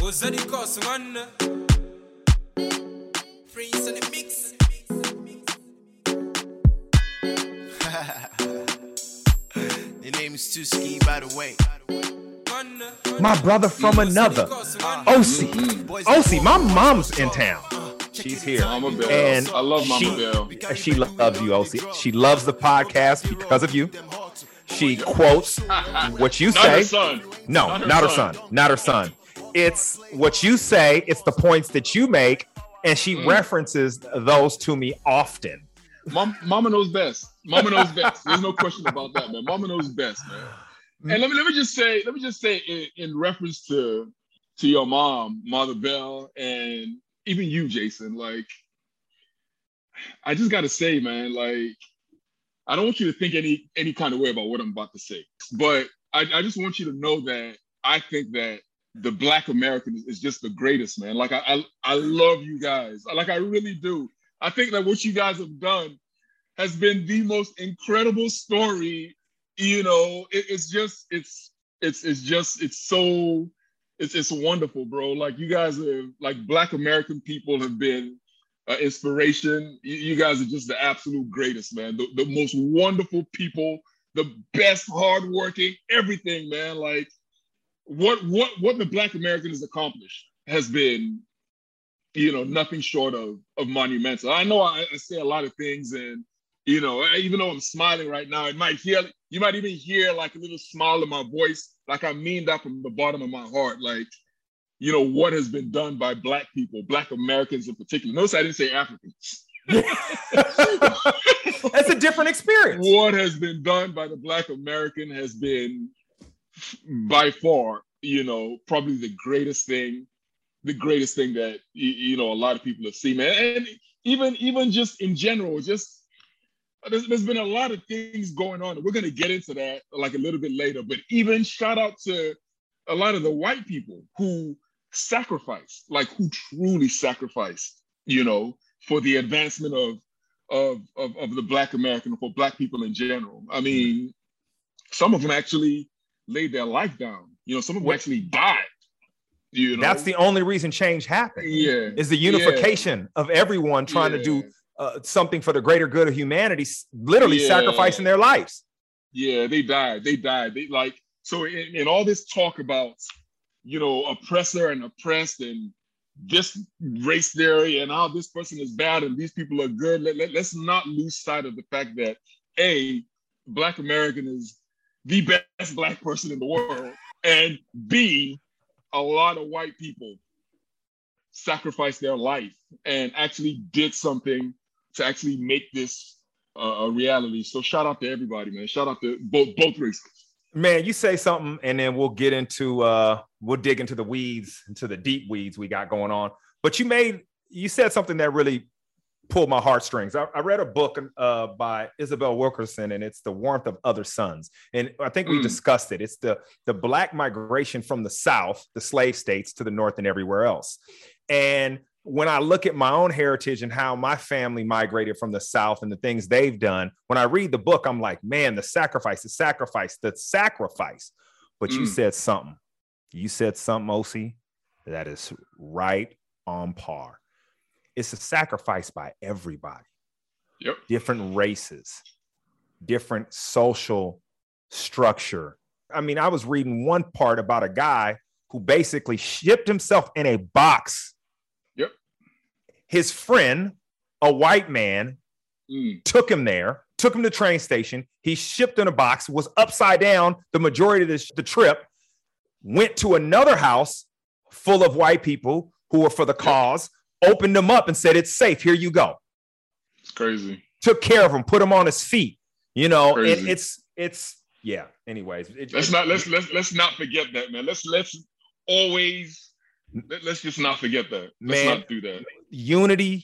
Your name is Tuski, by the way. My brother from another, OC, my mom's in town. She's here. Mama Bell. And I love Mama Bell. She loves you, OC. She loves the podcast because of you. She quotes what you say. Not her son. No, not her son. Not her son. It's what you say. It's the points that you make. And she references those to me often. Mama knows best. Mama knows best. There's no question about that, man. Mama knows best, man. And let me just say in reference to your mom, Mother Bell, and even you, Jason, like, I just gotta say, man, like, I don't want you to think any kind of way about what I'm about to say, but I just want you to know that I think that the Black American is just the greatest, man. Like, I love you guys. Like, I really do. I think that what you guys have done has been the most incredible story. You know, it's wonderful, bro. Like, you guys are, like, Black American people have been inspiration. You guys are just the absolute greatest, man. The most wonderful people, the best, hardworking, everything, man. Like, what the Black American has accomplished has been, you know, nothing short of monumental. I know I say a lot of things, and, you know, even though I'm smiling right now, you might even hear like a little smile in my voice, like I mean that from the bottom of my heart. Like, you know, what has been done by Black people, Black Americans in particular. Notice I didn't say Africans. That's a different experience. What has been done by the Black American has been, by far, you know, probably the greatest thing that, you know, a lot of people have seen, man. And even just in general, just there's been a lot of things going on. We're going to get into that like a little bit later, but even shout out to a lot of the white people who sacrificed, like who truly sacrificed, you know, for the advancement of the Black American, for Black people in general. I mean, some of them actually laid their life down. You know, some of them actually died. You know? That's the only reason change happened. Yeah, is the unification of everyone trying to do something for the greater good of humanity, literally sacrificing their lives. Yeah, they died. They like, so in all this talk about, you know, oppressor and oppressed and this race theory and how this person is bad and these people are good, let's not lose sight of the fact that A, Black American is the best Black person in the world, and B, a lot of white people sacrificed their life and actually did something to actually make this a reality. So shout out to everybody, man. Shout out to both races. Man, you say something and then we'll get into, we'll dig into the weeds, into the deep weeds we got going on. But you said something that really pulled my heartstrings. I read a book by Isabel Wilkerson, and it's The Warmth of Other Suns. And I think we discussed it. It's the Black migration from the South, the slave states, to the North and everywhere else. And when I look at my own heritage and how my family migrated from the South and the things they've done, when I read the book, I'm like, man, the sacrifice. But you said something. You said something, OC, that is right on par. It's a sacrifice by everybody. Yep. Different races, different social structure. I mean, I was reading one part about a guy who basically shipped himself in a box. Yep. His friend, a white man, took him there, took him to the train station. He shipped in a box, was upside down the majority of the trip, went to another house full of white people who were for the cause, opened them up and said, it's safe. Here you go. It's crazy. Took care of him, put him on his feet, you know, and it's yeah. Anyways, let's not forget that, man. Let's just not forget that. Let's not do that. Unity,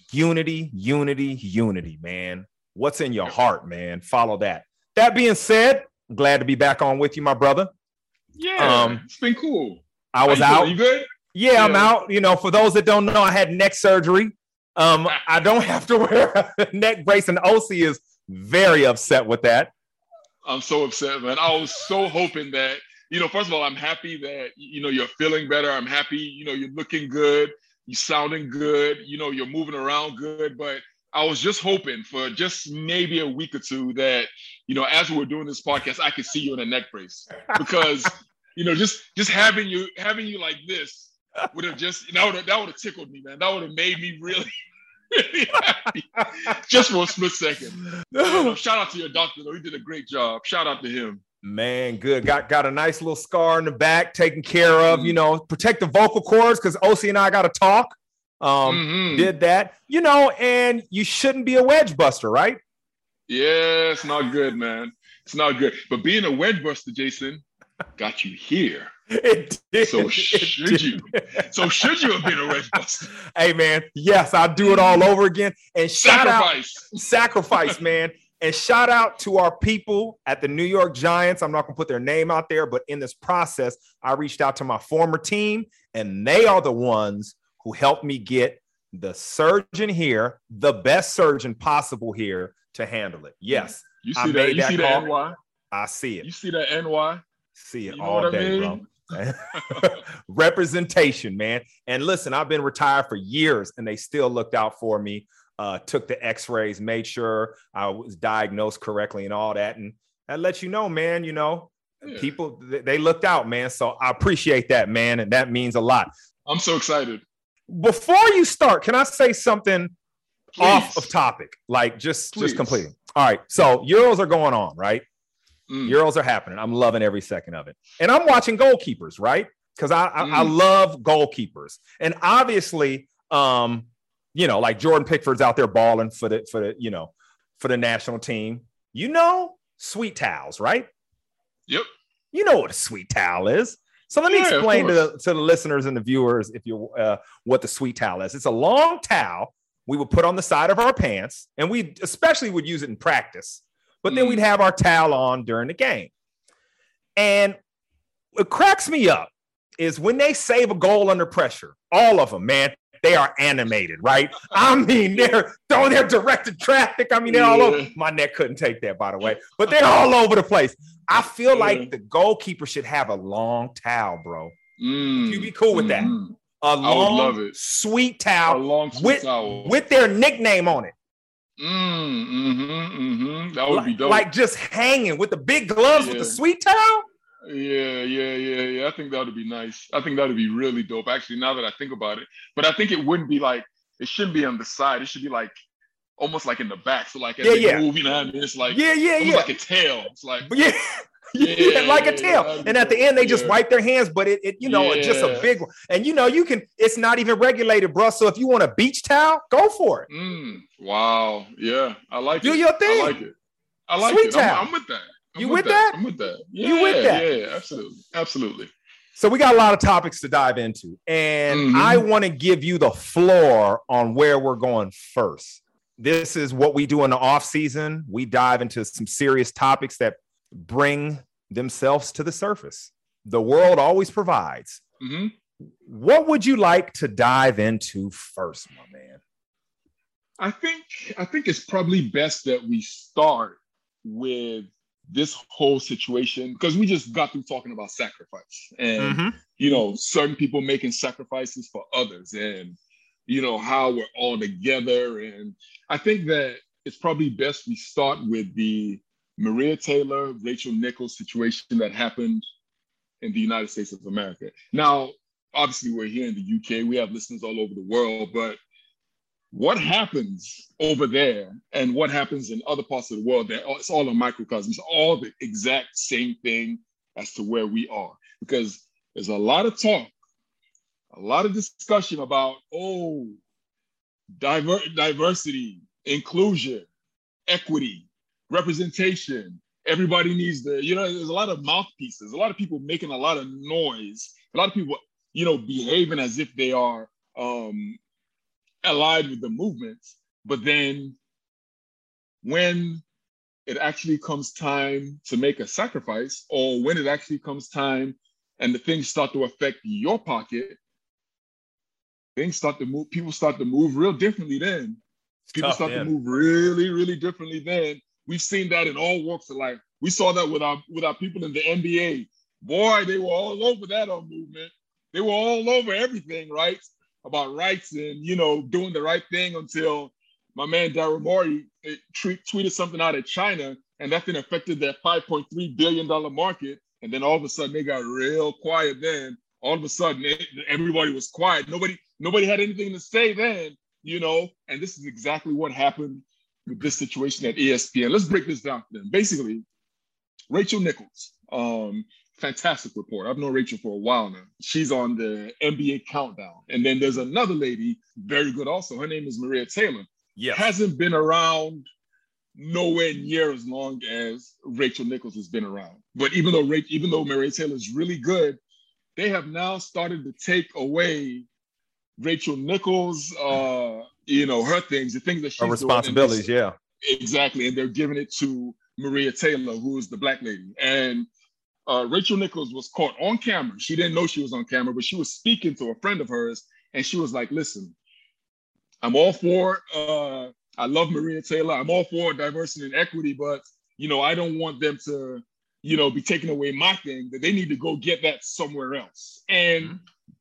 man. What's in your heart, man? Follow that. That being said, I'm glad to be back on with you, my brother. Yeah, it's been cool. I was out. You good? Yeah, I'm out. You know, for those that don't know, I had neck surgery. I don't have to wear a neck brace, and OC is very upset with that. I'm so upset, man. I was so hoping that first of all, I'm happy that, you're feeling better. I'm happy, you're looking good. You're sounding good. You're moving around good. But I was just hoping for just maybe a week or two that, as we were doing this podcast, I could see you in a neck brace, because, just having you like this would have that would have tickled me, man. That would have made me really, really happy just for a split second. Shout out to your doctor, though. He did a great job. Shout out to him. Man, good. Got a nice little scar in the back, taken care of, protect the vocal cords, because OC and I got to talk. Did that, and you shouldn't be a wedge buster, right? Yeah, it's not good, man. It's not good. But being a wedge buster, Jason, got you here. It did. So should you have been a wedge buster? Hey, man, yes, I'll do it all over again. And sacrifice, man. And shout out to our people at the New York Giants. I'm not going to put their name out there, but in this process, I reached out to my former team, and they are the ones who helped me get the surgeon here, the best surgeon possible here, to handle it. Yes. You see that? You see the NY? I see it. You see the NY? See it all day, bro. Representation, man. And listen, I've been retired for years, and they still looked out for me. Took the x-rays, made sure I was diagnosed correctly and all that. And that lets you know, man, people, they looked out, man. So I appreciate that, man. And that means a lot. I'm so excited. Before you start, can I say something off of topic? Like just completing. All right. So Euros are going on, right? Euros are happening. I'm loving every second of it. And I'm watching goalkeepers, right? Because I love goalkeepers. And obviously, like Jordan Pickford's out there balling for the national team. Sweet towels, right? Yep. You know what a sweet towel is. So let me explain to the listeners and the viewers, what the sweet towel is. It's a long towel we would put on the side of our pants, and we especially would use it in practice. But then we'd have our towel on during the game. And what cracks me up is when they save a goal under pressure, all of them, man, they are animated, right? I mean, they're throwing their directed traffic. I mean, they're all over. My neck couldn't take that, by the way. But they're all over the place. I feel like the goalkeeper should have a long towel, bro. You'd be cool with that. A long, I would love it. Sweet towel, towel with their nickname on it. That would be dope. Like just hanging with the big gloves with the sweet towel. Yeah. I think that would be nice. I think that would be really dope, actually, now that I think about it. But I think it wouldn't be like, it shouldn't be on the side. It should be like almost like in the back. So like as they move, it's like almost like a tail. It's like like a tail. And at the end, they just wipe their hands, but it's just a big one. And it's not even regulated, bro. So if you want a beach towel, go for it. Wow. Yeah. I like it. Do your thing. I like it. Sweet towel. I'm with that. You with that? I'm with that. You with that? Yeah, absolutely. So we got a lot of topics to dive into, and I want to give you the floor on where we're going first. This is what we do in the off season. We dive into some serious topics that bring themselves to the surface. The world always provides. What would you like to dive into first, my man? I think it's probably best that we start with this whole situation, because we just got through talking about sacrifice and, certain people making sacrifices for others and, how we're all together. And I think that it's probably best we start with the Maria Taylor, Rachel Nichols situation that happened in the United States of America. Now, obviously, we're here in the UK. We have listeners all over the world, but what happens over there and what happens in other parts of the world, it's all a microcosm. It's all the exact same thing as to where we are. Because there's a lot of talk, a lot of discussion about, diversity, inclusion, equity, representation. Everybody needs there's a lot of mouthpieces, a lot of people making a lot of noise, a lot of people, behaving as if they are allied with the movements. But then when it actually comes time to make a sacrifice, or when it actually comes time and the things start to affect your pocket, things start to move, people start to move real differently then. People start to move really, really differently then. We've seen that in all walks of life. We saw that with our people in the NBA. boy, they were all over that on Movement. They were all over everything, right? About rights and, doing the right thing until my man Daryl Morey tweeted something out of China, and that thing affected that $5.3 billion market. And then all of a sudden they got real quiet then. All of a sudden everybody was quiet. Nobody had anything to say then, and this is exactly what happened with this situation at ESPN. Let's break this down then. Basically, Rachel Nichols, fantastic reporter. I've known Rachel for a while now. She's on the NBA Countdown. And then there's another lady, very good also. Her name is Maria Taylor. Yes. Hasn't been around nowhere near as long as Rachel Nichols has been around. But even though Maria Taylor is really good, they have now started to take away Rachel Nichols, her things, the things that she's her responsibilities, doing. yeah. Exactly. And they're giving it to Maria Taylor, who is the black lady. And Rachel Nichols was caught on camera. She didn't know she was on camera, but she was speaking to a friend of hers. And she was like, listen, I'm all for, I love Maria Taylor. I'm all for diversity and equity, but, I don't want them to, be taking away my thing, that they need to go get that somewhere else. And,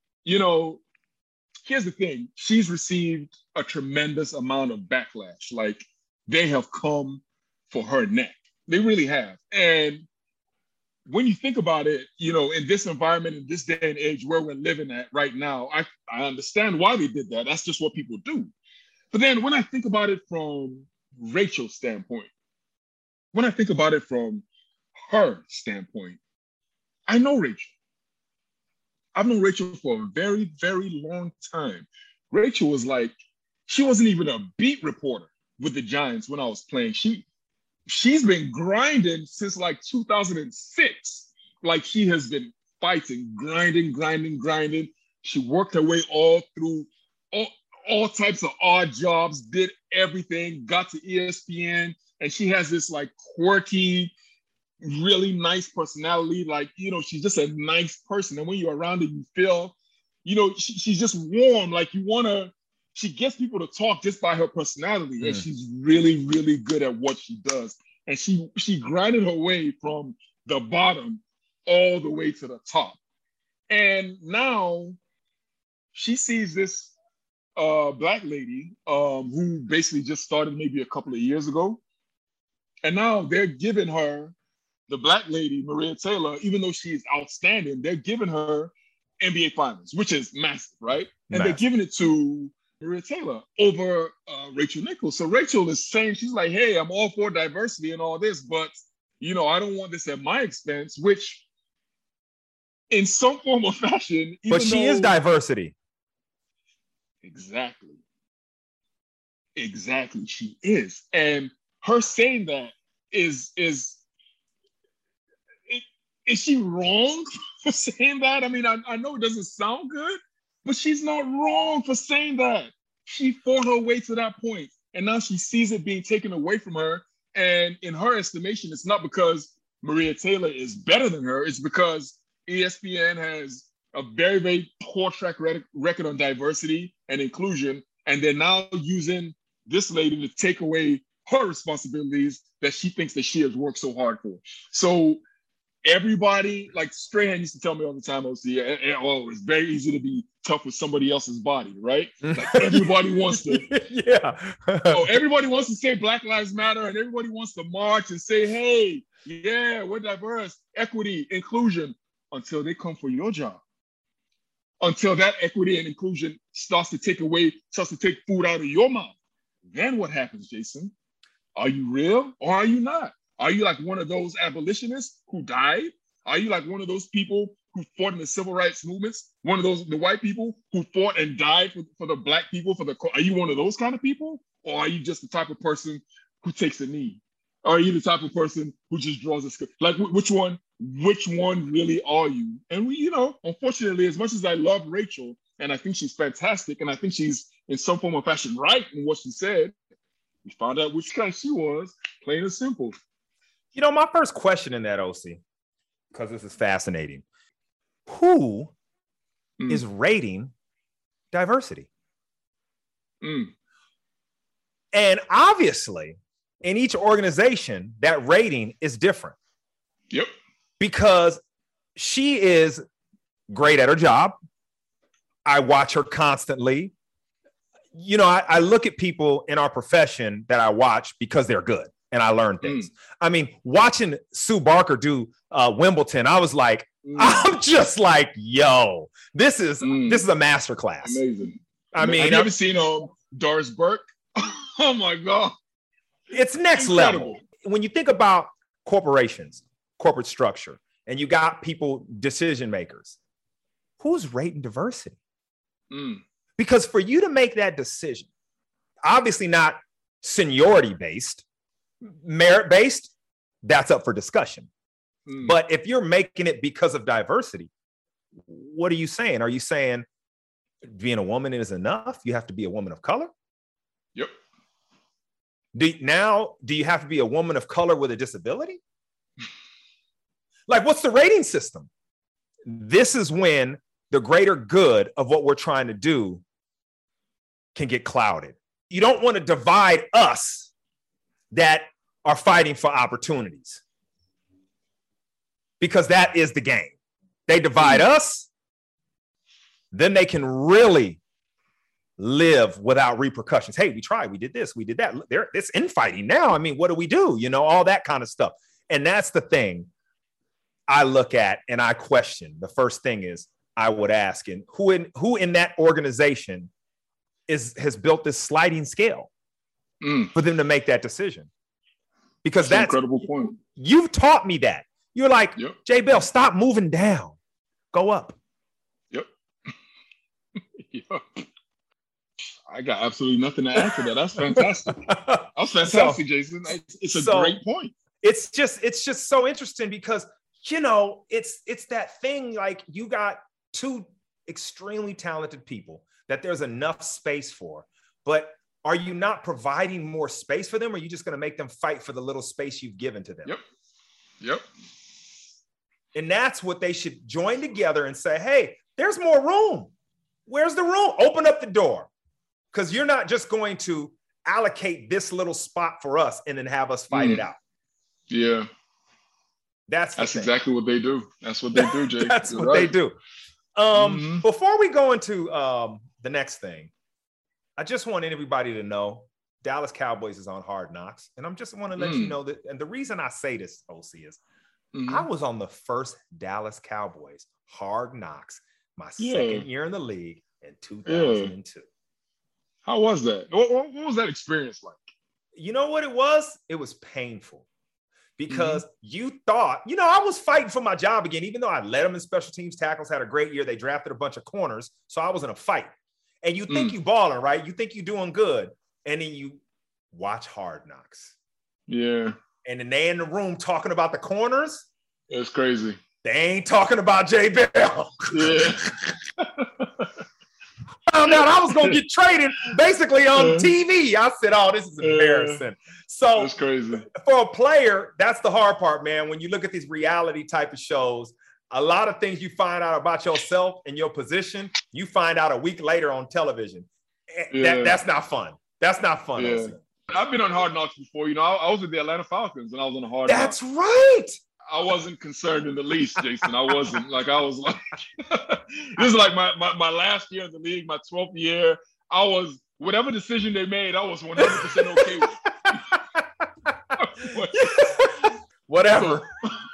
here's the thing. She's received a tremendous amount of backlash. Like, they have come for her neck. They really have. And when you think about it, in this environment, in this day and age where we're living at right now, I understand why they did that. That's just what people do. But then when I think about it from Rachel's standpoint, when I think about it from her standpoint, I know Rachel. I've known Rachel for a very, very long time. Rachel was she wasn't even a beat reporter with the Giants when I was playing. She's been grinding since 2006. She has been fighting, grinding. She worked her way all through all types of odd jobs, did everything, got to ESPN, and she has this quirky, really nice personality. She's just a nice person. And when you're around her, you feel, she's just warm. She gets people to talk just by her personality. And she's really, really good at what she does. And she grinded her way from the bottom all the way to the top. And now she sees this black lady who basically just started maybe a couple of years ago. And now they're giving her, the black lady, Maria Taylor, even though she is outstanding, they're giving her NBA Finals, which is massive, right? And they're giving it to Maria Taylor over Rachel Nichols. So Rachel is saying, she's like, hey, I'm all for diversity and all this, but, I don't want this at my expense, which in some form or fashion. But she is diversity. Exactly, she is. And her saying that is she wrong for saying that? I mean, I know it doesn't sound good, but she's not wrong for saying that. She fought her way to that point, and now she sees it being taken away from her. And in her estimation, it's not because Maria Taylor is better than her. It's because ESPN has a very, very poor track record on diversity and inclusion, and they're now using this lady to take away her responsibilities that she thinks that she has worked so hard for. So everybody, Strahan used to tell me all the time, it's very easy to be tough with somebody else's body, right? Everybody wants to, everybody wants to say Black Lives Matter, and everybody wants to march and say, hey, yeah, we're diverse, equity, inclusion, until they come for your job. Until that equity and inclusion starts to take food out of your mouth. Then what happens, Jason? Are you real or are you not? Are you like one of those abolitionists who died? Are you like one of those people who fought in the civil rights movements? One of the white people who fought and died for the black people, are you one of those kind of people? Or are you just the type of person who takes a knee? Or are you the type of person who just draws a script? Which one really are you? And we, unfortunately, as much as I love Rachel, and I think she's fantastic, and I think she's in some form or fashion right in what she said, we found out which kind she was, plain and simple. My first question in that, OC, because this is fascinating. Who is rating diversity? And obviously, in each organization, that rating is different. Yep. Because she is great at her job. I watch her constantly. You know, I look at people in our profession that I watch because they're good and I learn things. I mean, watching Sue Barker do Wimbledon, I was like, I'm just like, yo, this is a masterclass. Amazing. I mean, have you ever seen Doris Burke? Oh my God. It's next level. When you think about corporations, corporate structure, and you got people, decision makers, who's rating diversity? Because for you to make that decision, obviously not seniority based, merit based, that's up for discussion. But if you're making it because of diversity, what are you saying? Are you saying being a woman is enough? You have to be a woman of color? Yep. Do you have to be a woman of color with a disability? Like, what's the rating system? This is when the greater good of what we're trying to do can get clouded. You don't want to divide us that are fighting for opportunities, because that is the game. They divide us, then they can really live without repercussions. Hey, we tried, we did this, we did that. It's infighting now. I mean, what do we do? You know, all that kind of stuff. And that's the thing I look at and I question. The first thing is I would ask, and who in that organization has built this sliding scale for them to make that decision? Because that's an incredible point. You've taught me that. You're like, yep. Jay Bell, stop moving down, go up. Yep. Yep. I got absolutely nothing to add to that. That's fantastic. That's fantastic, Jason. It's a great point. It's just so interesting because, you know, it's that thing, like, you got two extremely talented people that there's enough space for, but are you not providing more space for them? Or are you just going to make them fight for the little space you've given to them? Yep. And that's what they should join together and say, hey, there's more room. Where's the room? Open up the door. Because you're not just going to allocate this little spot for us and then have us fight it out. Yeah. That's exactly what they do. That's what they do, Jay. That's what they do. Before we go into the next thing, I just want everybody to know Dallas Cowboys is on Hard Knocks. And I'm just want to let you know that. And the reason I say this, OC, is I was on the first Dallas Cowboys Hard Knocks my second year in the league in 2002. How was that? What was that experience like? You know what it was? It was painful because you thought, you know, I was fighting for my job again, even though I led them in special teams tackles, had a great year. They drafted a bunch of corners. So I was in a fight. And you think you balling, right? You think you're doing good. And then you watch Hard Knocks. Yeah. And then they in the room talking about the corners. It's crazy. They ain't talking about Jay Bell. Yeah. Found out I was going to get traded basically on TV. I said, oh, this is embarrassing. So that's crazy. For a player, that's the hard part, man. When you look at these reality type of shows, a lot of things you find out about yourself and your position, you find out a week later on television. That's not fun. That's not fun. Yeah. I've been on Hard Knocks before. You know, I was with the Atlanta Falcons and I was on Hard Knocks. That's right. I wasn't concerned in the least, Jason. I wasn't. Like, I was like, this is like my last year in the league, my 12th year. I was, whatever decision they made, I was 100% okay with. Whatever.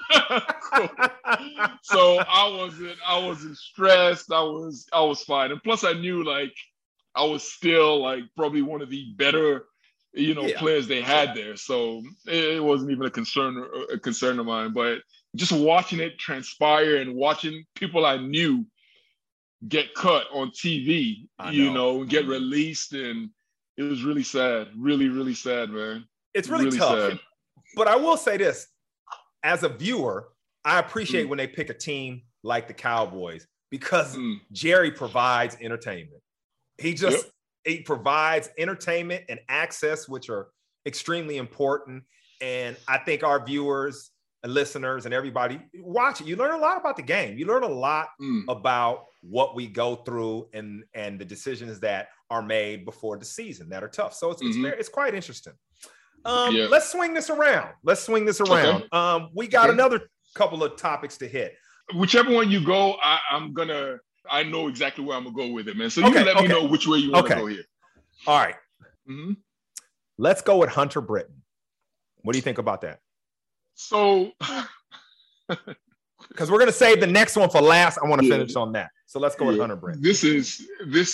So I wasn't stressed. I was fine. And plus I knew, like, I was still, like, probably one of the better, you know, players they had there. So it wasn't even a concern of mine. But just watching it transpire and watching people I knew get cut on TV, you know, get released, and it was really sad. Really, really sad, man. It's really tough. Sad. But I will say this, as a viewer, I appreciate when they pick a team like the Cowboys because Jerry provides entertainment. He provides entertainment and access, which are extremely important. And I think our viewers and listeners and everybody watch it. You learn a lot about the game. You learn a lot about what we go through and the decisions that are made before the season that are tough. So it's quite interesting. Let's swing this around. Okay. We got another couple of topics to hit. whichever one you go, I know exactly where I'm gonna go with it, man. So you let me know which way you want to go here. All right. Mm-hmm. Let's go with Hunter Britton. What do you think about that? So, because we're gonna save the next one for last. I want to finish on that. So let's go with Hunter Britton. This is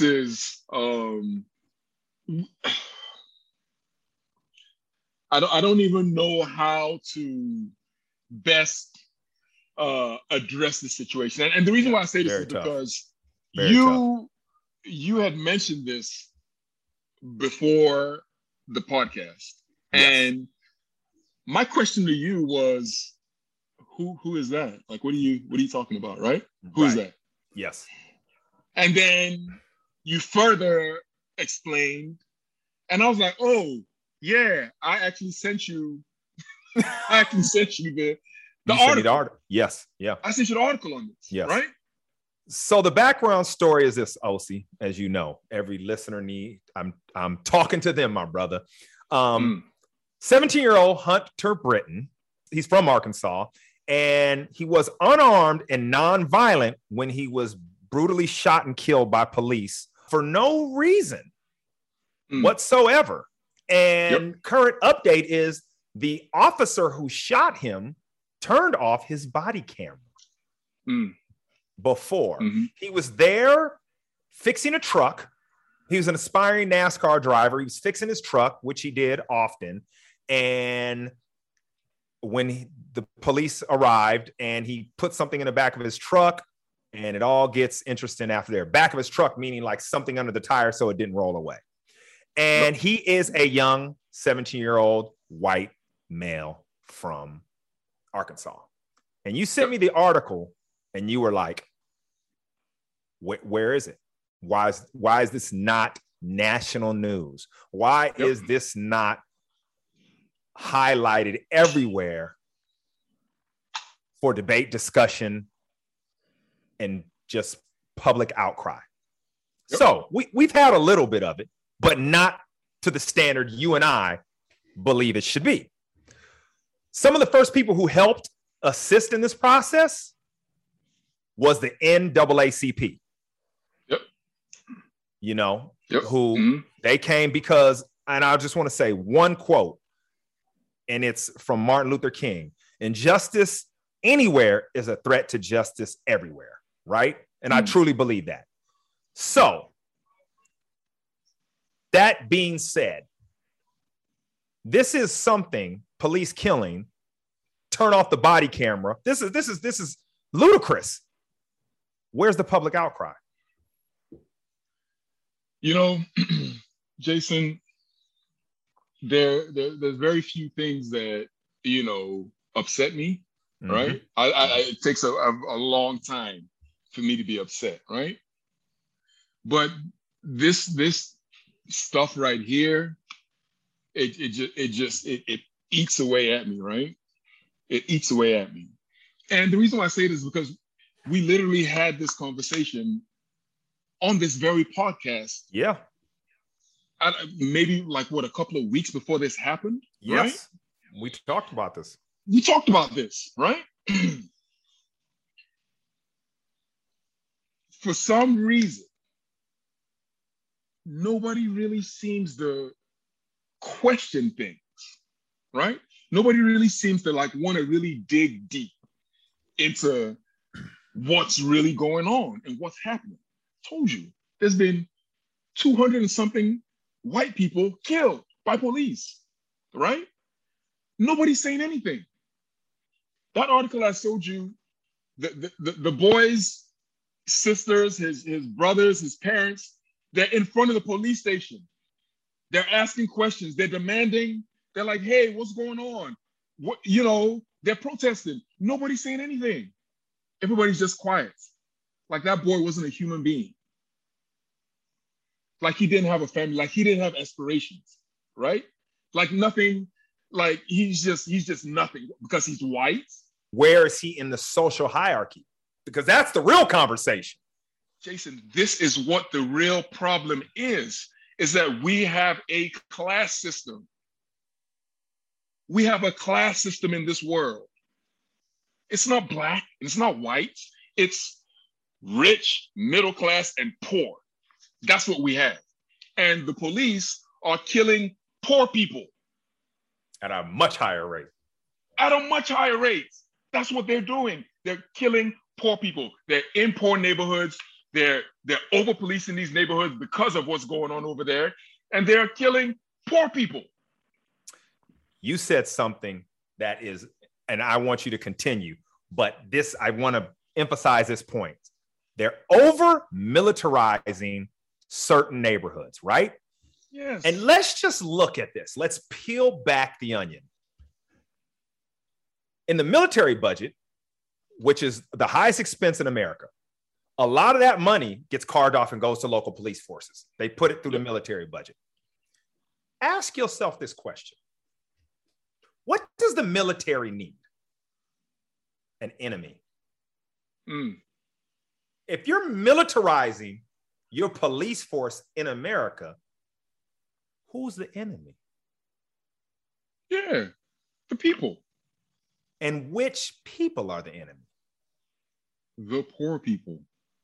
I don't even know how to best address the situation. And the reason why I say this is because you had mentioned this before the podcast. And my question to you was, who is that? Like, what are you talking about, right? Who is that? Yes. And then you further explained, and I was like, oh, yeah, I actually sent you the article. Yes, yeah. I sent you the article on this, right? So the background story is this, OC, as you know, every listener need. I'm talking to them, my brother. 17-year-old Hunter Britton, he's from Arkansas, and he was unarmed and nonviolent when he was brutally shot and killed by police for no reason whatsoever. And current update is the officer who shot him turned off his body camera before. He was there fixing a truck. He was an aspiring NASCAR driver. He was fixing his truck, which he did often. And when the police arrived and he put something in the back of his truck, and it all gets interesting after there. Back of his truck, meaning like something under the tire so it didn't roll away. And he is a young 17-year-old white male from Arkansas. And you sent me the article and you were like, where is it? Why is this not national news? Why is this not highlighted everywhere for debate, discussion, and just public outcry? So we've had a little bit of it, but not to the standard you and I believe it should be. Some of the first people who helped assist in this process was the NAACP. You know, who they came because, and I just want to say one quote, and it's from Martin Luther King: "Injustice anywhere is a threat to justice everywhere." Right? And I truly believe that. So, that being said, this is something, police killing, turn off the body camera. This is ludicrous. Where's the public outcry? You know, Jason, there's very few things that, you know, upset me, right? It takes a long time for me to be upset, right? But this stuff right here, it eats away at me, right? It eats away at me. And the reason why I say this is because we literally had this conversation on this very podcast. Yeah. Maybe like a couple of weeks before this happened. Yes. Right? We talked about this. We talked about this, right? For some reason, nobody really seems to question things, right? Nobody really seems to want to really dig deep into what's really going on and what's happening. I told you, there's been 200 and something white people killed by police, right? Nobody's saying anything. That article I showed you, the boys, sisters, his brothers, his parents, they're in front of the police station. They're asking questions. They're demanding. They're like, hey, what's going on? What, they're protesting. Nobody's saying anything. Everybody's just quiet. Like that boy wasn't a human being. Like he didn't have a family. Like he didn't have aspirations, right? Like nothing. Like he's just nothing because he's white. Where is he in the social hierarchy? Because that's the real conversation. Jason, this is what the real problem is that we have a class system. We have a class system in this world. It's not black, it's not white. It's rich, middle class, and poor. That's what we have. And the police are killing poor people at a much higher rate. At a much higher rate. That's what they're doing. They're killing poor people. They're in poor neighborhoods. They're over-policing these neighborhoods because of what's going on over there. And they're killing poor people. You said something that is, and I want you to continue, but this, I want to emphasize this point. They're over-militarizing certain neighborhoods, right? Yes. And let's just look at this. Let's peel back the onion. In the military budget, which is the highest expense in America, a lot of that money gets carved off and goes to local police forces. They put it through the military budget. Ask yourself this question. What does the military need? An enemy. If you're militarizing your police force in America, who's the enemy? Yeah, the people. And which people are the enemy? The poor people.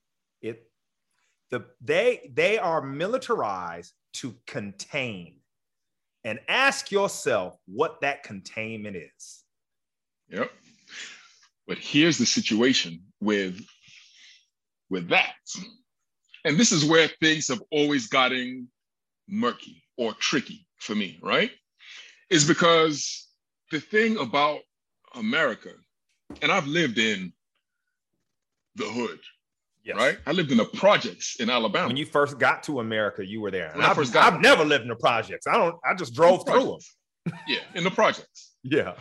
They are militarized to contain. And ask yourself what that containment is. Yep. But here's the situation with that. And this is where things have always gotten murky or tricky for me, right? Is because the thing about America, and I've lived in the hood, yes. Right? I lived in the projects in Alabama. When you first got to America, you were there. And I've never lived in the projects. I just drove through them. Yeah, in the projects. Yeah.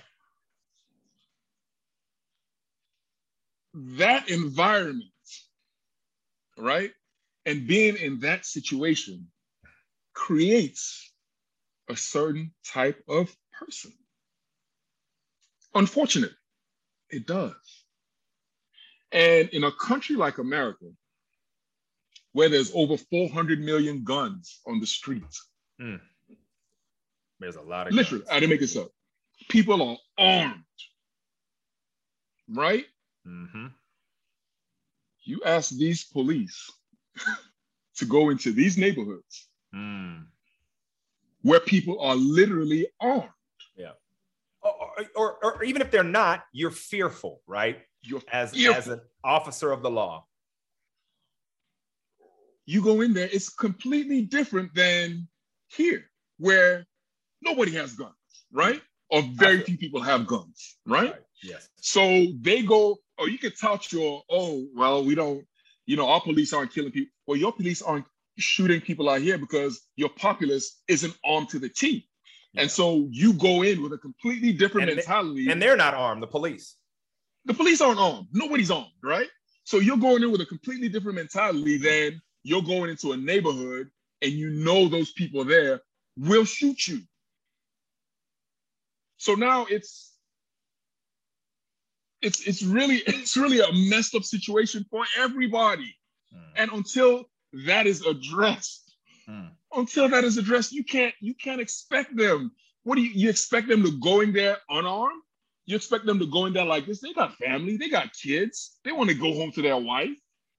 That environment, right? And being in that situation creates a certain type of person. Unfortunately, it does. And in a country like America, where there's over 400 million guns on the streets. There's a lot of literally, guns. I didn't make this up. People are armed, right? Mm-hmm. You ask these police to go into these neighborhoods where people are literally armed. Yeah. Or even if they're not, you're fearful, right? As an officer of the law. You go in there, it's completely different than here, where nobody has guns, right? Or very few people have guns, right? Yes. So they go, you can tout we don't, our police aren't killing people. Well, your police aren't shooting people out here because your populace isn't armed to the teeth. Yeah. And so you go in with a completely different mentality. And they're not armed, the police. The police aren't armed. Nobody's armed, right? So you're going in with a completely different mentality than you're going into a neighborhood and those people there will shoot you. So now it's really a messed up situation for everybody. And until that is addressed, you can't expect them. What do you expect them to go in there unarmed? You expect them to go in there like this? They got family, they got kids, they want to go home to their wife,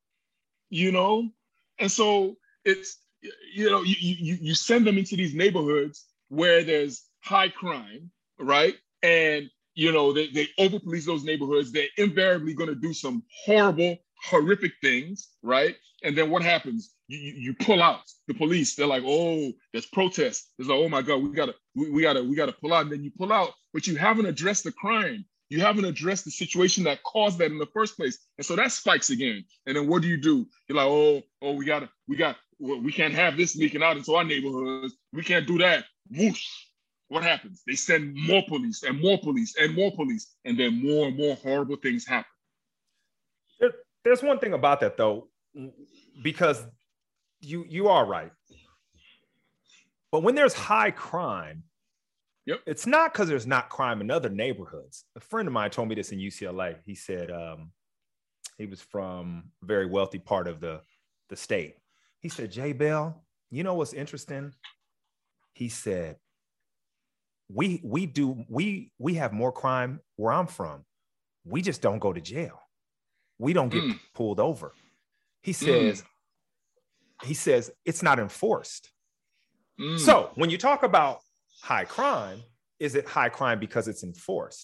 And so it's, you send them into these neighborhoods where there's high crime, right? And, they over-police those neighborhoods. They're invariably going to do some horrible, horrific things, right? And then what happens? You pull out. The police, they're like, oh, there's protests. It's like, oh my God, we gotta pull out. And then you pull out, but you haven't addressed the crime. You haven't addressed the situation that caused that in the first place. And so that spikes again. And then what do? You're like, we can't have this leaking out into our neighborhoods. We can't do that. Whoosh. What happens? They send more police and more police and more police. And then more and more horrible things happen. There's one thing about that though, because you are right. But when there's high crime, it's not because there's not crime in other neighborhoods. A friend of mine told me this in UCLA. He said he was from a very wealthy part of the state. He said, Jay Bell, you know what's interesting? He said, we have more crime where I'm from. we just don't go to jail. We don't get pulled over. He says it's not enforced. So when you talk about high crime, is it high crime because it's enforced?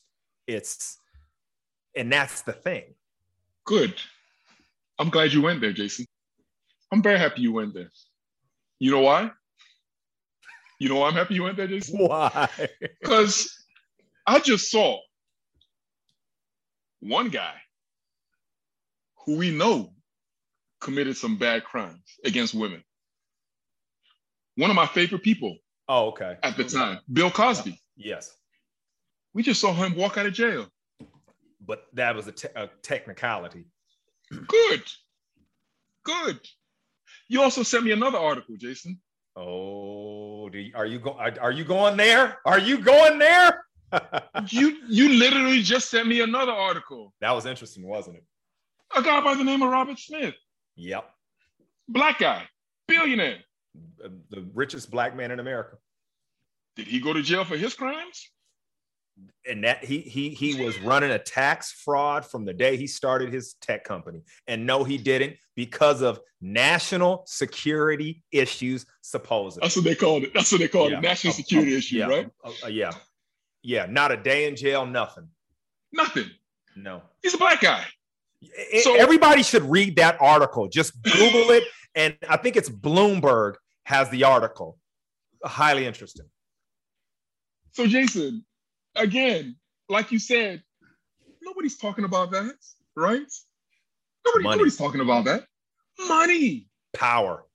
And that's the thing. Good. I'm glad you went there, Jason. I'm very happy you went there. You know why? You know why I'm happy you went there, Jason? Why? Because I just saw one guy who we know committed some bad crimes against women. One of my favorite people. Oh, okay. At the time, Bill Cosby. Yes. We just saw him walk out of jail. But that was a technicality. Good. You also sent me another article, Jason. Oh, are you going there? Are you going there? You literally just sent me another article. That was interesting, wasn't it? A guy by the name of Robert Smith. Yep. Black guy, billionaire. The richest black man in America. Did he go to jail for his crimes? And that he was running a tax fraud from the day he started his tech company. And no, he didn't, because of national security issues, supposedly. That's what they called it. National security issue, right? Yeah. Not a day in jail, nothing. Nothing. No. He's a black guy. So everybody should read that article. Just Google it. And I think it's Bloomberg has the article. Highly interesting. So Jason, again, like you said, nobody's talking about that, right? Nobody's talking about that. Money. Power.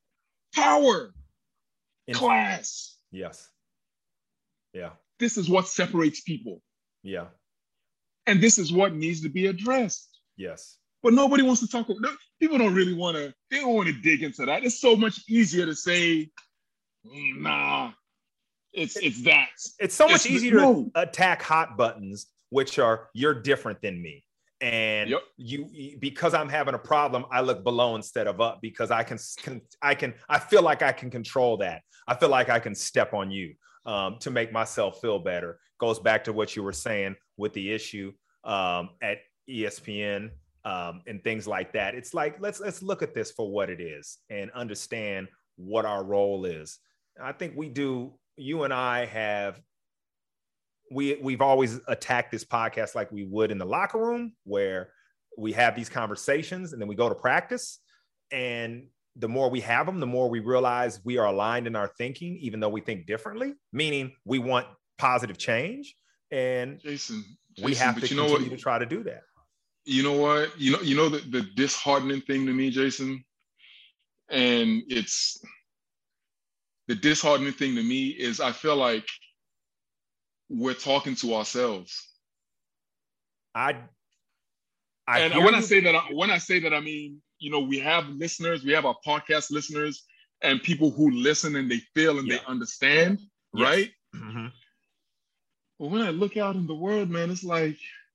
Class. Yes. Yeah. This is what separates people. Yeah. And this is what needs to be addressed. Yes. But nobody wants to talk about. People don't really want to. They don't want to dig into that. It's so much easier to say, nah. It's that. It's so much easier to attack hot buttons, which are you're different than me, and you because I'm having a problem, I look below instead of up because I feel like I can control that. I feel like I can step on you to make myself feel better. Goes back to what you were saying with the issue at ESPN. And things like that. It's like let's look at this for what it is and understand what our role is. I think we do. You and I have we've always attacked this podcast like we would in the locker room, where we have these conversations and then we go to practice. And the more we have them, the more we realize we are aligned in our thinking, even though we think differently. Meaning we want positive change, and Jason, we have to continue to try to do that. You know what? You know the disheartening thing to me, Jason, and it's the disheartening thing to me is I feel like we're talking to ourselves. When I say that, I mean, we have listeners, we have our podcast listeners, and people who listen and they feel and they understand, right? Mm-hmm. But when I look out in the world, man, it's like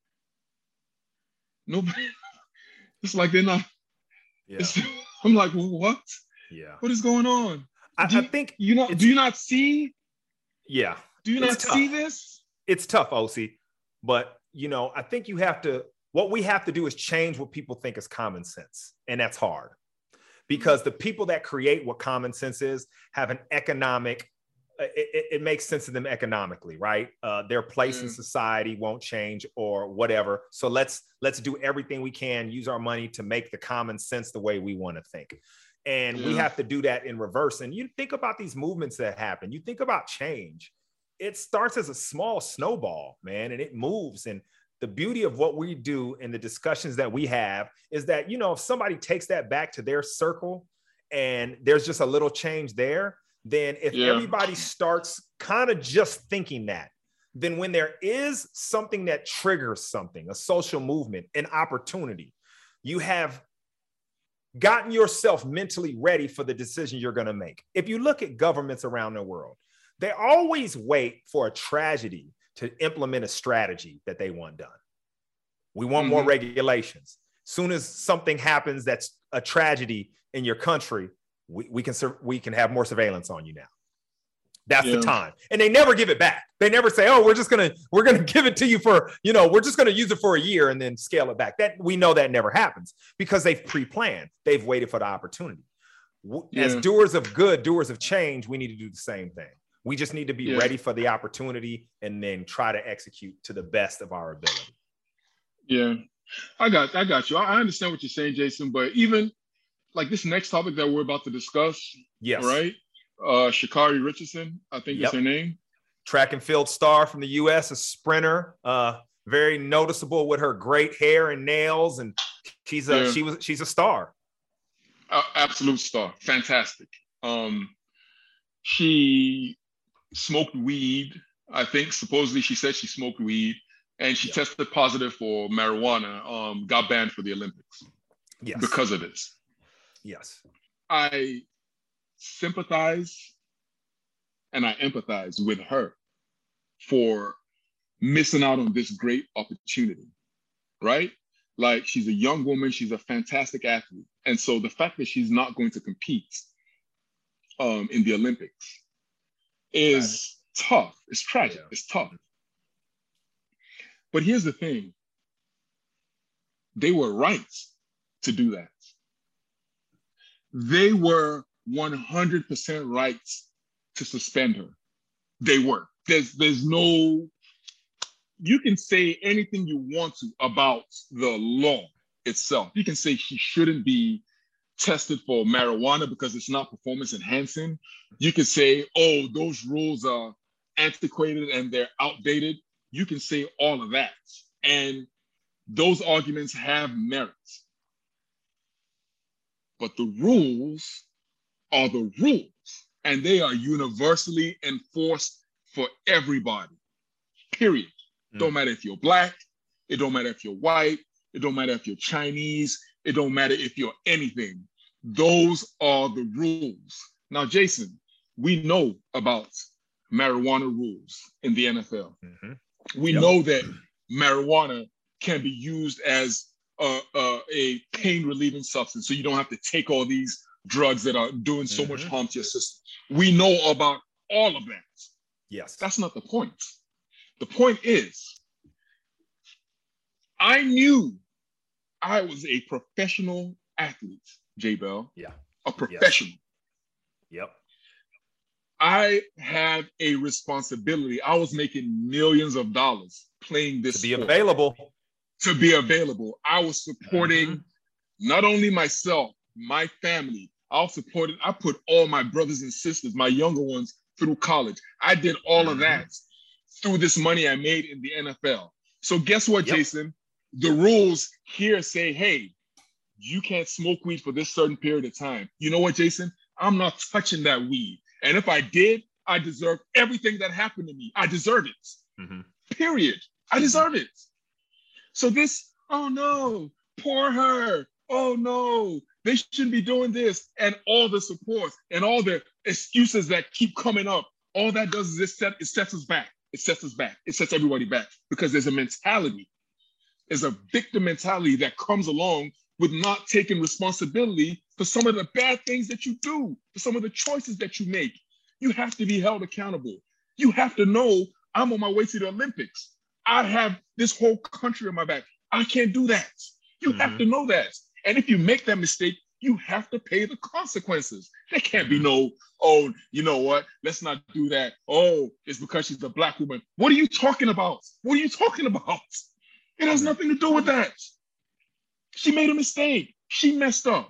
nobody. It's like they're not. Yeah. I'm like, what? Yeah. What is going on? I think do you not see? Yeah. Do you not see this? It's tough, OC. But I think what we have to do is change what people think is common sense. And that's hard. Because the people that create what common sense is have an economic, it makes sense to them economically, right? Their place in society won't change or whatever. So let's do everything we can, use our money to make the common sense the way we want to think. And we have to do that in reverse. And you think about these movements that happen, you think about change. It starts as a small snowball, man, and it moves. And the beauty of what we do and the discussions that we have is that, if somebody takes that back to their circle and there's just a little change there, then if everybody starts kind of just thinking that, then when there is something that triggers something, a social movement, an opportunity, you have gotten yourself mentally ready for the decision you're going to make. If you look at governments around the world, they always wait for a tragedy to implement a strategy that they want done. We want more regulations. Soon as something happens that's a tragedy in your country, we can have more surveillance on you now. That's the time. And they never give it back. They never say, oh, we're going to give it to you for, we're just going to use it for a year and then scale it back. That we know that never happens because they've pre-planned. They've waited for the opportunity. As doers of good, doers of change, we need to do the same thing. We just need to be ready for the opportunity and then try to execute to the best of our ability. Yeah, I got you. I understand what you're saying, Jason, but even like this next topic that we're about to discuss, right? Sha'Carri Richardson, I think is her name. Track and field star from the U.S., a sprinter, very noticeable with her great hair and nails, and she's a star. Absolute star, fantastic. She smoked weed. I think supposedly she said she smoked weed, and she tested positive for marijuana. Got banned for the Olympics because of this. Yes, I sympathize and I empathize with her for missing out on this great opportunity, right? Like, she's a young woman, she's a fantastic athlete. And so the fact that she's not going to compete in the Olympics is tough. It's tragic. Yeah. It's tough. But here's the thing. They were right to do that. They were 100% right to suspend her. They were. There's no, you can say anything you want to about the law itself. You can say she shouldn't be tested for marijuana because it's not performance enhancing. You can say, oh, those rules are antiquated and they're outdated. You can say all of that. And those arguments have merit. But the rules are the rules, and they are universally enforced for everybody, period. Don't matter if you're Black, it don't matter if you're white, it don't matter if you're Chinese, it don't matter if you're anything. Those are the rules. Now, Jason, we know about marijuana rules in the NFL. We know that marijuana can be used as a pain-relieving substance, so you don't have to take all these drugs that are doing so much harm to your system. We know about all of that. Yes. That's not the point. The point is, I knew I was a professional athlete, J Bell. Yeah. A professional. Yes. Yep. I had a responsibility. I was making millions of dollars playing this to be sport. To be available. I was supporting not only myself, my family. I put all my brothers and sisters, my younger ones, through college. I did all of that through this money I made in the NFL. So guess what, Jason? The rules here say, hey, you can't smoke weed for this certain period of time. You know what, Jason? I'm not touching that weed. And if I did, I deserve everything that happened to me. I deserve it. Period. I deserve it. So this, oh no, poor her. Oh no, they shouldn't be doing this. And all the support and all the excuses that keep coming up, all that does is it sets us back. It sets us back. It sets everybody back because there's a mentality. There's a victim mentality that comes along with not taking responsibility for some of the bad things that you do, for some of the choices that you make. You have to be held accountable. You have to know, I'm on my way to the Olympics. I have this whole country on my back. I can't do that. You have to know that. And if you make that mistake, you have to pay the consequences. There can't be no, oh, you know what? Let's not do that. Oh, it's because she's a Black woman. What are you talking about? What are you talking about? It has nothing to do with that. She made a mistake. She messed up.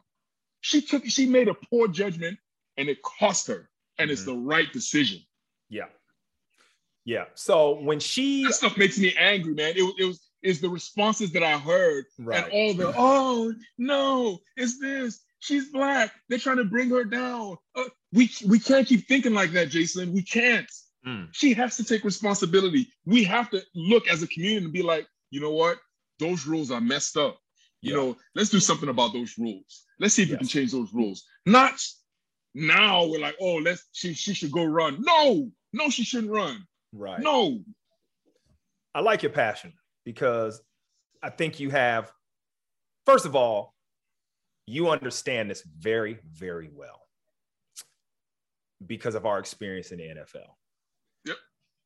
She made a poor judgment and it cost her. And it's the right decision. Yeah. Yeah. So when that stuff makes me angry, man. It's the responses that I heard and all the, oh no, it's this. She's Black. They're trying to bring her down. We can't keep thinking like that, Jason. We can't. She has to take responsibility. We have to look as a community and be like, you know what? Those rules are messed up. You know, let's do something about those rules. Let's see if we can change those rules. Not now we're like, oh, she should go run. No, she shouldn't run. Right. No. I like your passion because I think you have, first of all, you understand this very, very well. because of our experience in the NFL. Yep.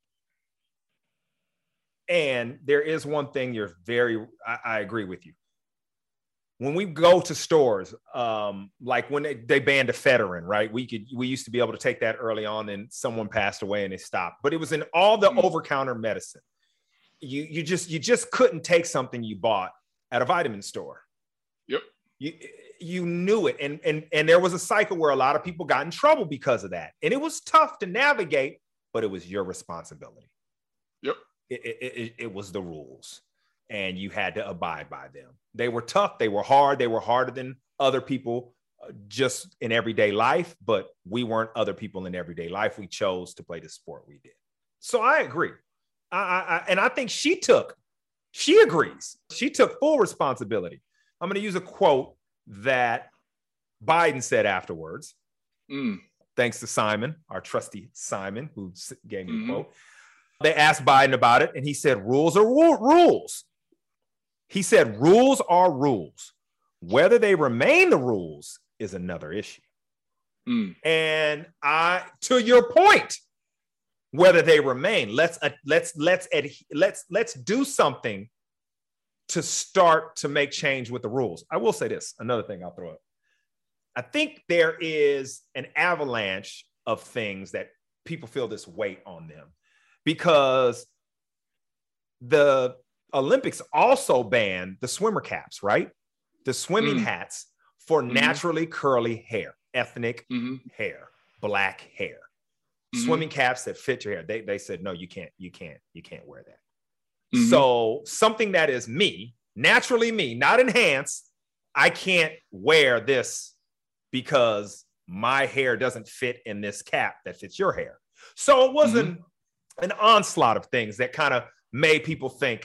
And there is one thing I agree with you. When we go to stores, like when they banned ephedrine, right? We used to be able to take that early on, and someone passed away and they stopped. But it was in all the over-counter medicine. You just couldn't take something you bought at a vitamin store. Yep. You knew it. And there was a cycle where a lot of people got in trouble because of that. And it was tough to navigate, but it was your responsibility. Yep. It was the rules, and you had to abide by them. They were tough. They were hard. They were harder than other people just in everyday life, but we weren't other people in everyday life. We chose to play the sport we did. So I agree. And I think she agrees. She took full responsibility. I'm going to use a quote that Biden said afterwards. Thanks to Simon, our trusty Simon, who gave me the quote. They asked Biden about it, and he said, rules are rules. He said, rules are rules. Whether they remain the rules is another issue. And to your point, whether they remain, let's do something to start to make change with the rules. I will say this, another thing I'll throw up. I think there is an avalanche of things that people feel this weight on them, because the Olympics also banned the swimmer caps, right? The swimming hats for naturally curly hair, ethnic hair, black hair, swimming caps that fit your hair. They said, no, you can't wear that. So something that is me, naturally me, not enhanced, I can't wear this because my hair doesn't fit in this cap that fits your hair. So it wasn't an onslaught of things that kind of made people think,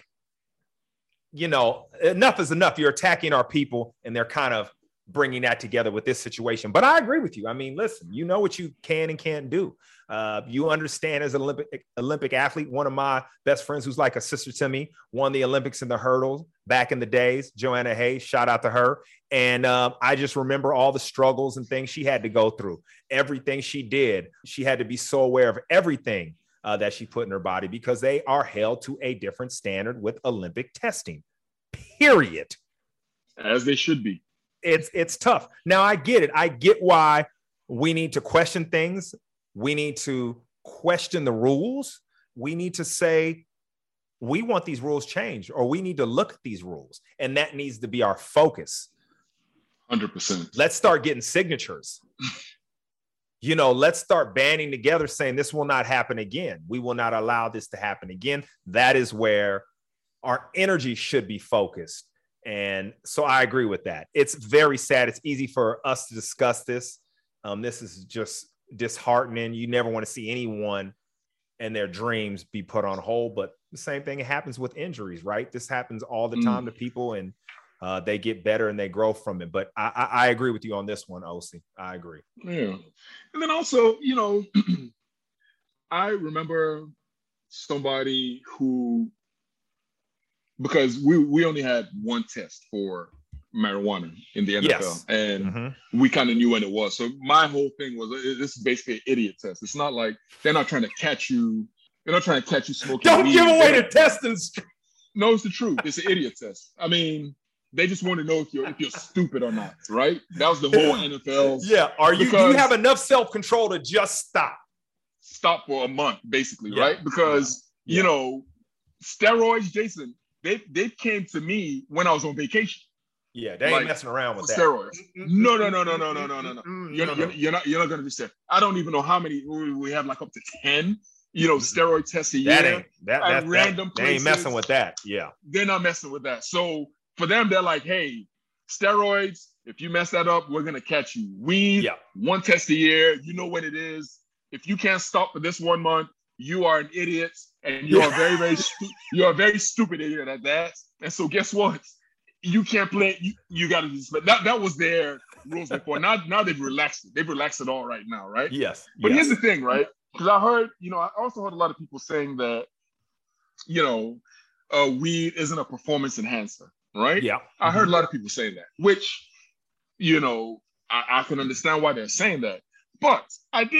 enough is enough. You're attacking our people, and they're kind of bringing that together with this situation. But I agree with you. I mean, listen, you know what you can and can't do. You understand, as an Olympic athlete, one of my best friends who's like a sister to me, won the Olympics in the hurdles back in the days, Joanna Hayes, shout out to her. And I just remember all the struggles and things she had to go through, everything she did. She had to be so aware of everything that she put in her body, because they are held to a different standard with Olympic testing, period. As they should be. It's tough. Now, I get it. I get why we need to question things. We need to question the rules. We need to say, we want these rules changed, or we need to look at these rules. And that needs to be our focus. 100%. Let's start getting signatures. Let's start banding together, saying this will not happen again. We will not allow this to happen again. That is where our energy should be focused. And so I agree with that. It's very sad. It's easy for us to discuss this. This is just disheartening. You never want to see anyone and their dreams be put on hold. But the same thing happens with injuries, right? This happens all the time to people, and they get better and they grow from it. But I agree with you on this one, OC. I agree. Yeah. And then also, I remember somebody who, because we only had one test for marijuana in the NFL, and we kind of knew when it was. So my whole thing was, this is basically an idiot test. It's not like they're not trying to catch you. They're not trying to catch you smoking Don't weed. give away the testing. No, it's the truth. It's an idiot test. I mean, they just want to know if you're stupid or not, right? That was the whole NFL. Yeah. Do you have enough self-control to just stop for a month, basically, right? Because steroids, Jason, they came to me when I was on vacation. Yeah, they ain't messing around with that. Steroids. No. You're not gonna be sick. I don't even know how many we have, like up to 10. Steroid tests a year. Random places. They ain't messing with that. Yeah, they're not messing with that. So for them, they're like, hey, steroids. If you mess that up, we're gonna catch you. Weed. One test a year. You know what it is. If you can't stop for this 1 month, you are an idiot, and you're a very stupid idiot at that. And so guess what? You can't play. You got to do this. But that was their rules before. Now they've relaxed it. They've relaxed it all right now, right? Yes. But here's the thing, right? Because I also heard a lot of people saying that, weed isn't a performance enhancer, right? Yeah. I heard a lot of people saying that, which, I can understand why they're saying that. But I did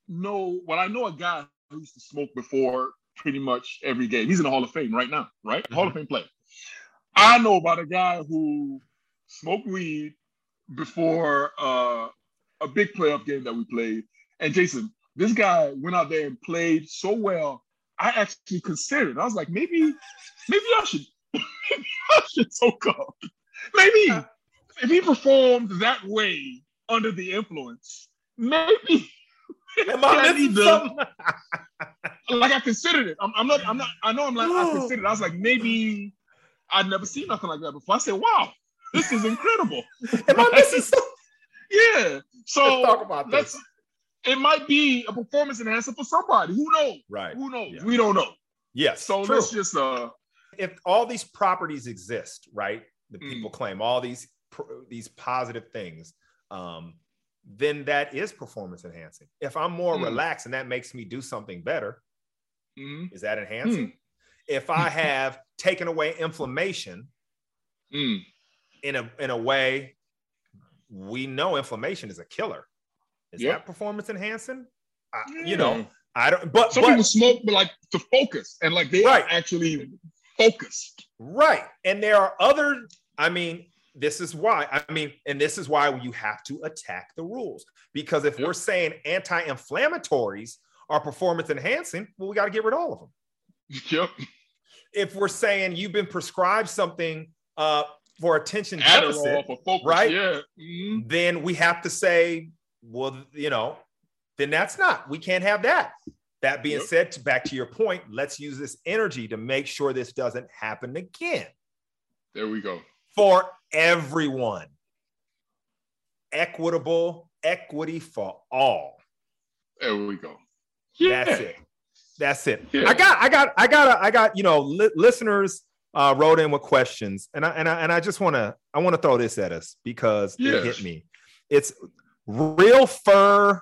know. Well, I know a guy who used to smoke before pretty much every game. He's in the Hall of Fame right now, right? Mm-hmm. Hall of Fame player. I know about a guy who smoked weed before a big playoff game that we played. And Jason, this guy went out there and played so well. I actually considered. I was like, maybe I should, I should soak up. Maybe if he performed that way under the influence, maybe. Am I missing something? Like I considered it. I'm not. I know. I'm like I considered it. I was like, maybe I'd never seen nothing like that before. I said, wow, this is incredible. Am I missing something? Yeah. So let's talk about this. It might be a performance enhancer for somebody. Who knows? Right. Who knows? Yeah. We don't know. Yes. So true. let's just if all these properties exist, right? The people claim all these positive things, then that is performance enhancing. If I'm more relaxed and that makes me do something better, is that enhancing? If I have taken away inflammation in a way, we know inflammation is a killer. Is that performance enhancing? You know, I don't. But some people smoke, but like to focus, and like they are actually focused. Right, and there are other. I mean, this is why. And this is why you have to attack the rules, because if we're saying anti-inflammatories are performance enhancing, well, we got to get rid of all of them. Yep. If we're saying you've been prescribed something for attention Adderall deficit, for focus, right? Yeah. Then we have to say, well, you know, then that's not. We can't have that. That being said, back to your point, let's use this energy to make sure this doesn't happen again. There we go. For everyone. Equity for all. There we go. Yeah. That's it. Yeah. I got, you know, listeners wrote in with questions, and I just want to throw this at us because it hit me. It's real fur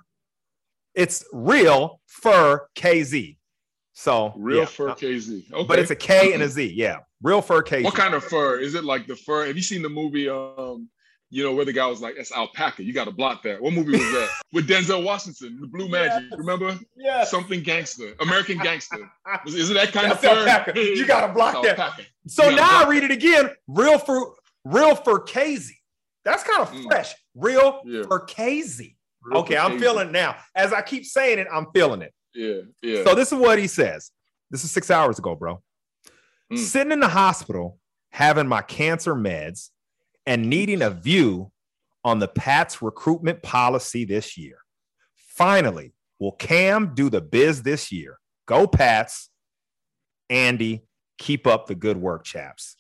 KZ. So real fur KZ. Okay. But it's a K and a Z. Yeah. Real fur KZ. What kind of fur? Is it like the fur? Have you seen the movie you know, where the guy was like, "That's alpaca. You got to block that." What movie was that? With Denzel Washington, The Blue Magic. Remember? Yeah. Something Gangster, American Gangster. Is it that kind That's of fur? alpaca. You got to block that. Alpaca. So now I read it again. Real fur KZ. That's kind of fresh. Real fur KZ. Okay, I'm feeling it now. As I keep saying it, I'm feeling it. Yeah. So this is what he says. This is 6 hours ago, bro. Sitting in the hospital, having my cancer meds, and needing a view on the Pats recruitment policy this year. Finally, will Cam do the biz this year? Go Pats. Andy, keep up the good work, chaps.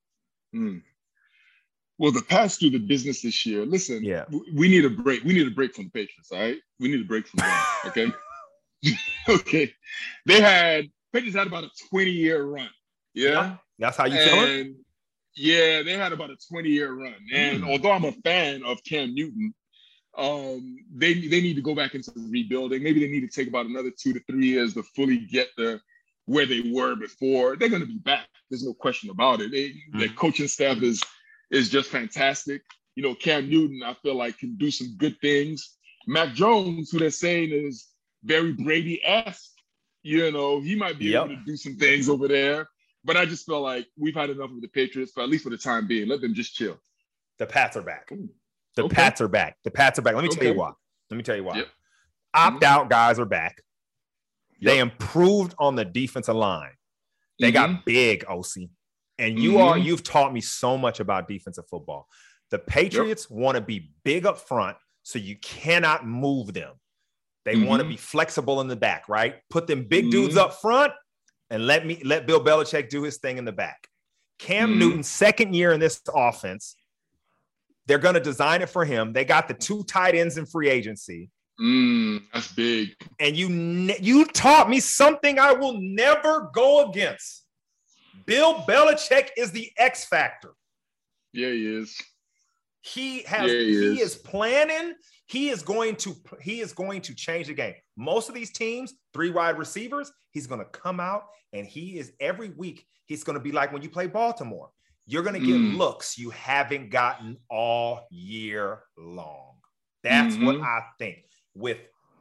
Well, the Pats do the business this year. Listen, we need a break. We need a break from the Patriots, all right? We need a break from them, okay? Okay. Patriots had about a 20-year run. Yeah? That's how you feeling? Yeah, they had about a 20-year run. And although I'm a fan of Cam Newton, they need to go back into rebuilding. Maybe they need to take about another 2 to 3 years to fully get where they were before. They're going to be back. There's no question about it. Their coaching staff is just fantastic. You know, Cam Newton, I feel like, can do some good things. Mac Jones, who they're saying is very Brady-esque, you know, he might be able to do some things over there. But I just feel like we've had enough of the Patriots, at least for the time being. Let them just chill. The Pats are back. The Pats are back. Let me tell you why. Yep. Opt-out guys are back. They improved on the defensive line. They got big, OC. And you've taught me so much about defensive football. The Patriots want to be big up front, so you cannot move them. They want to be flexible in the back, right? Put them big dudes up front and let Bill Belichick do his thing in the back. Cam Newton's second year in this offense, they're going to design it for him. They got the 2 tight ends in free agency. That's big. And you taught me something I will never go against. Bill Belichick is the X factor. Yeah, he is. He is planning. He is going to change the game. Most of these teams, 3 wide receivers, he's going to come out and every week, he's going to be like when you play Baltimore. You're going to get looks you haven't gotten all year long. That's what I think. With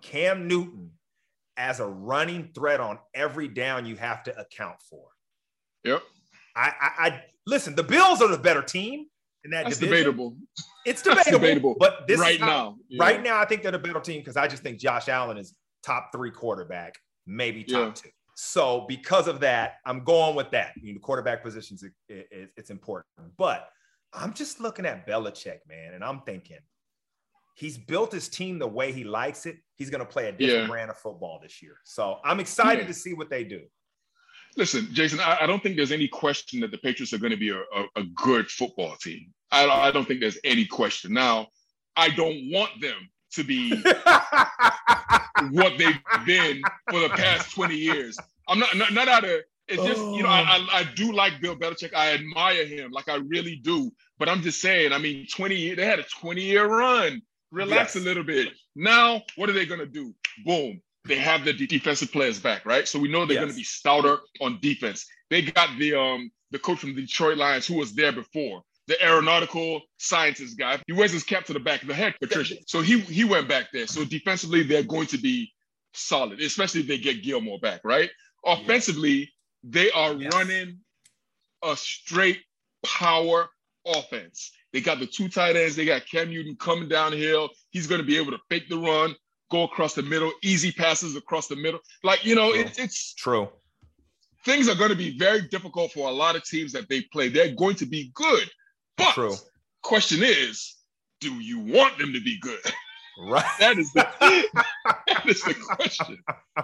Cam Newton as a running threat on every down you have to account for. Yep. I listen, the Bills are the better team in that division. Debatable. It's debatable. But this right is not, now. Yeah. Right now, I think they're the better team because I just think Josh Allen is top 3 quarterback, maybe top 2. So because of that, I'm going with that. The quarterback positions, it's important. But I'm just looking at Belichick, man, and I'm thinking he's built his team the way he likes it. He's going to play a different brand of football this year. So I'm excited to see what they do. Listen, Jason, I don't think there's any question that the Patriots are going to be a good football team. I don't think there's any question. Now, I don't want them to be what they've been for the past 20 years. I'm not out of – it's just, I do like Bill Belichick. I admire him. Like, I really do. But I'm just saying, I mean, they had a 20-year run. Relax a little bit. Now, what are they going to do? Boom. They have the defensive players back, right? So we know they're going to be stouter on defense. They got the coach from the Detroit Lions who was there before, the aeronautical sciences guy. He wears his cap to the back of the head, Patricia. So he went back there. So defensively, they're going to be solid, especially if they get Gilmore back, right? Offensively, they are running a straight power offense. They got the 2 tight ends. They got Cam Newton coming downhill. He's going to be able to fake the run, go across the middle, easy passes across the middle. Like, it's true. Things are going to be very difficult for a lot of teams that they play. They're going to be good. But question is, do you want them to be good? Right. That is the question.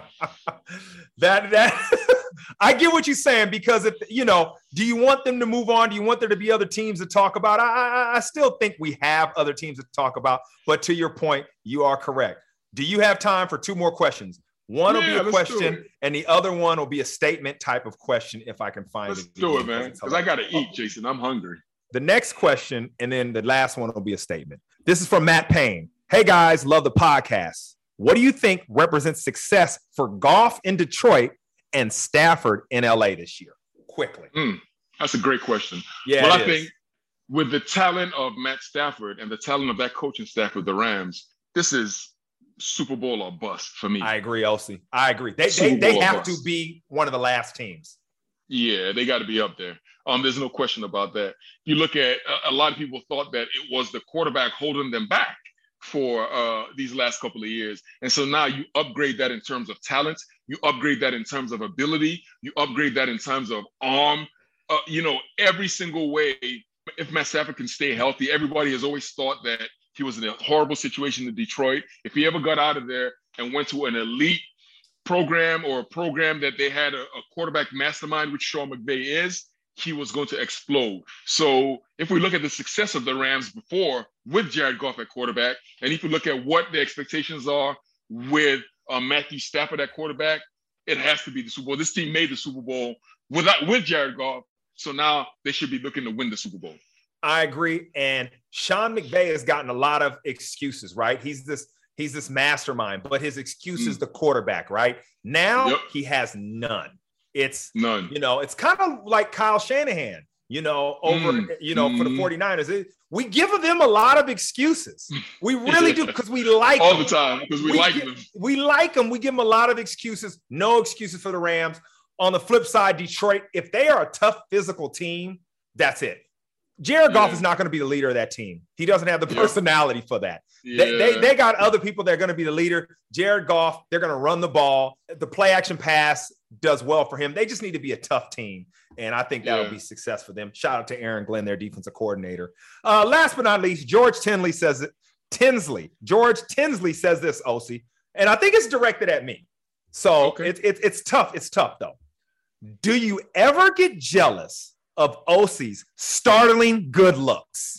That I get what you're saying, because if do you want them to move on? Do you want there to be other teams to talk about? I still think we have other teams to talk about. But to your point, you are correct. Do you have time for 2 more questions? One will be a question, and the other one will be a statement type of question if I can find it. Let's do it, man, because I got to eat, Jason. I'm hungry. The next question, and then the last one will be a statement. This is from Matt Payne. Hey, guys, love the podcast. What do you think represents success for Goff in Detroit and Stafford in LA this year? Quickly. That's a great question. Yeah, well, I think with the talent of Matt Stafford and the talent of that coaching staff with the Rams, this is Super Bowl or bust for me. I agree, Elsie. I agree. They have to be one of the last teams. Yeah, they got to be up there. There's no question about that. You look at a lot of people thought that it was the quarterback holding them back for these last couple of years. And so now you upgrade that in terms of talent. You upgrade that in terms of ability. You upgrade that in terms of arm. Every single way, if Matt Stafford can stay healthy, everybody has always thought that he was in a horrible situation in Detroit. If he ever got out of there and went to an elite program or a program that they had a quarterback mastermind, which Sean McVay is, he was going to explode. So if we look at the success of the Rams before with Jared Goff at quarterback, and if you look at what the expectations are with Matthew Stafford at quarterback, it has to be the Super Bowl. This team made the Super Bowl with Jared Goff. So now they should be looking to win the Super Bowl. I agree. And Sean McVay has gotten a lot of excuses, right? He's this mastermind, but his excuse is the quarterback, right? Now he has none. It's none. It's kind of like Kyle Shanahan, over for the 49ers. We give them a lot of excuses. We really do, because we like all them. The time, because we like them. We like them. We give them a lot of excuses. No excuses for the Rams. On the flip side, Detroit, if they are a tough physical team, that's it. Jared Goff is not going to be the leader of that team. He doesn't have the personality for that. They got other people that are going to be the leader. Jared Goff, they're going to run the ball. The play action pass does well for him. They just need to be a tough team, and I think that'll be success for them. Shout out to Aaron Glenn, their defensive coordinator. Last but not least, George Tinsley says this, Osi, and I think it's directed at me. So it's tough. It's tough, though. Do you ever get jealous of Osi's startling good looks?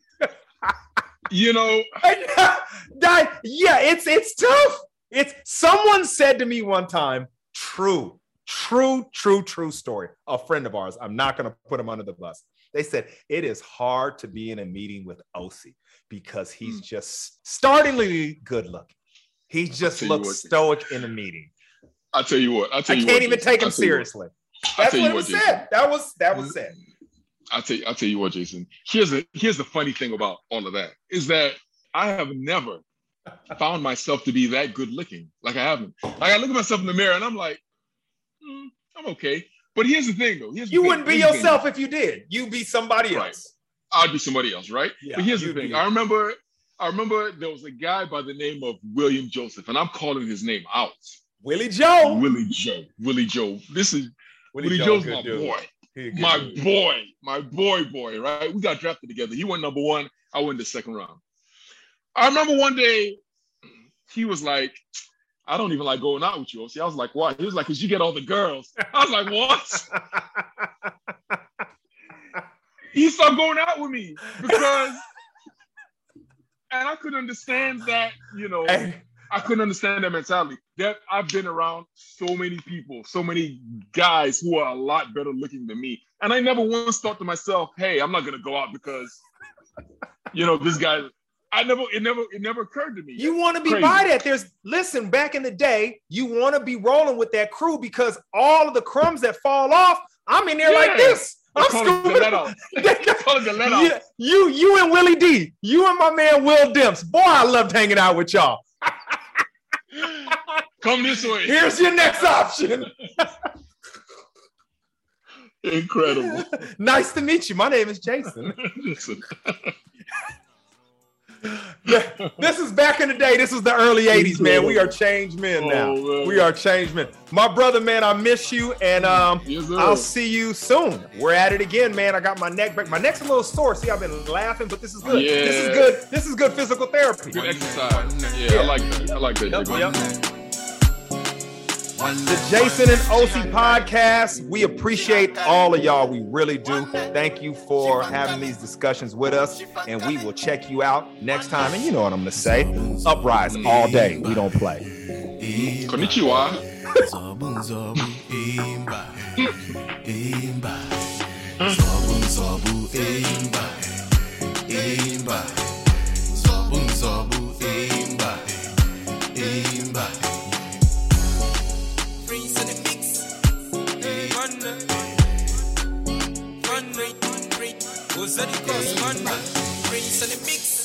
It's tough. Someone said to me one time, true story. A friend of ours, I'm not going to put him under the bus. They said, it is hard to be in a meeting with Osi because he's just startlingly good looking. He just looks stoic in a meeting. I'll tell you what. I can't even take him seriously. That's what was said. That was said. I'll tell you what, Jason. Here's the funny thing about all of that is that I have never found myself to be that good looking. Like I haven't. Like I look at myself in the mirror and I'm like, I'm okay. But here's the thing, though. You wouldn't be yourself if you did. You'd be somebody else. Right. I'd be somebody else, right? Yeah, but here's the thing. I remember there was a guy by the name of William Joseph, and I'm calling his name out. Willie Joe. Willie Joe. This is Willie Joe's my boy. My boy, right? We got drafted together. He went number 1. I went the second round. I remember one day he was like, I don't even like going out with you. See, I was like, why? He was like, because you get all the girls. I was like, what? He stopped going out with me because, and I couldn't understand that, I couldn't understand that mentality. That I've been around so many people, so many guys who are a lot better looking than me. And I never once thought to myself, hey, I'm not going to go out because, this guy, it never occurred to me. You want to be by that. Listen, back in the day, you want to be rolling with that crew because all of the crumbs that fall off, I'm in there like this. I'm calling the let off. Yeah, you and Willie D. You and my man Will Demps. Boy, I loved hanging out with y'all. Come this way. Here's your next option. Incredible. Nice to meet you. My name is Jason. This is back in the day. This was the early 80s, man. We are changed men now. We are changed men. My brother, man, I miss you, and I'll see you soon. We're at it again, man. I got my neck back. My neck's a little sore. See, I've been laughing, but this is good. Yeah. This is good. This is good physical therapy. Good exercise. Yeah. I like that. Yep. The Jason and OC podcast. We appreciate all of y'all. We really do. Thank you for having these discussions with us, and we will check you out next time. And you know what I'm going to say. Uprise all day. We don't play. Konnichiwa. Who's that? Cross man, Prince on the mix.